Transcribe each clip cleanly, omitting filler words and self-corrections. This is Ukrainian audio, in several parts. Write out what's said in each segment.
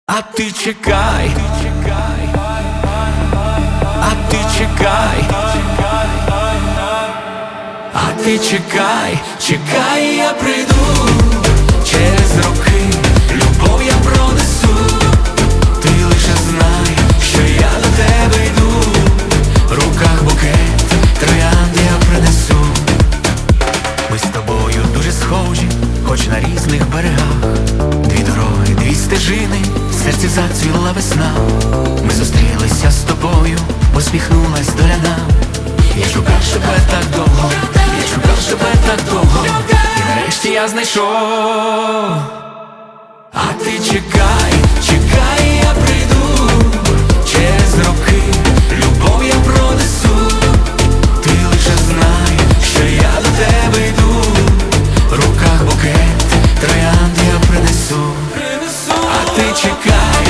А ти чекай, а ти чекай, а ти чекай, чекай, я прийду через роки, любов я пронесу. Ти лише знай, що я до тебе йду, в руках букет троянд я принесу. Ми з тобою дуже схожі, хоч на різних берегах. Дві дороги, дві стежини, в серці зацвіла весна. Ми зустрілися з тобою, посміхнулась доля нам. Я шукав тебе так довго, я шукав тебе так довго, і нарешті я знайшов. А ти чекай, чекай, я прийду через роки, любов я пронесу. Ти лише знай, що я до тебе йду, в руках букет троянд я принесу. А ти чекай,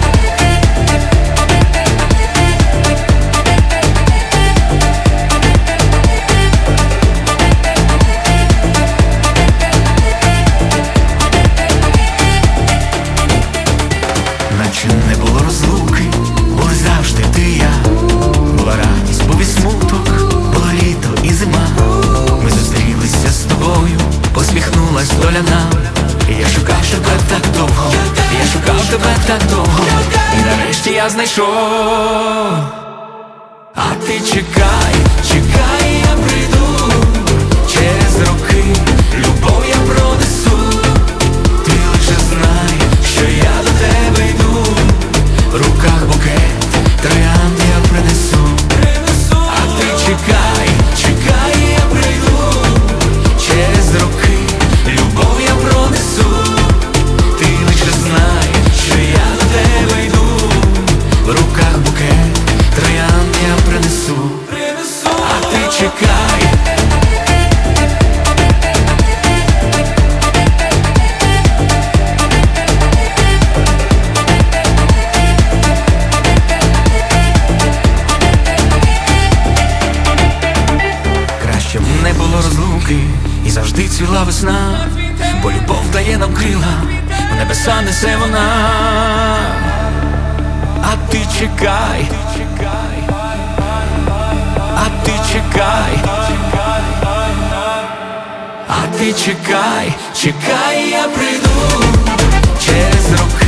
наче не було розлуки, були завжди ти і я. Була радість, був і смуток, було літо і зима. Ми зустрілися з тобою, посміхнулась доля нам. І я шукав тебе так довго, я шукав тебе так довго, і нарешті я знайшов. А ти чекай, чекай, я прийду через роки, любов я пронесу. Ти лише знай, що я до тебе йду, в руках букет троянд я принесу. А ти чекай, чекай, я прийду через роки, любов я пронесу. Ти лише знай, що я до тебе йду, в руках букет троянд я принесу. А ти чекай, краще б не було розлуки, і завжди цвіла весна, бо любов дає нам крила, в небеса несе вона. А ти чекай, а ти чекай, а ти чекай, чекай, я прийду через роки.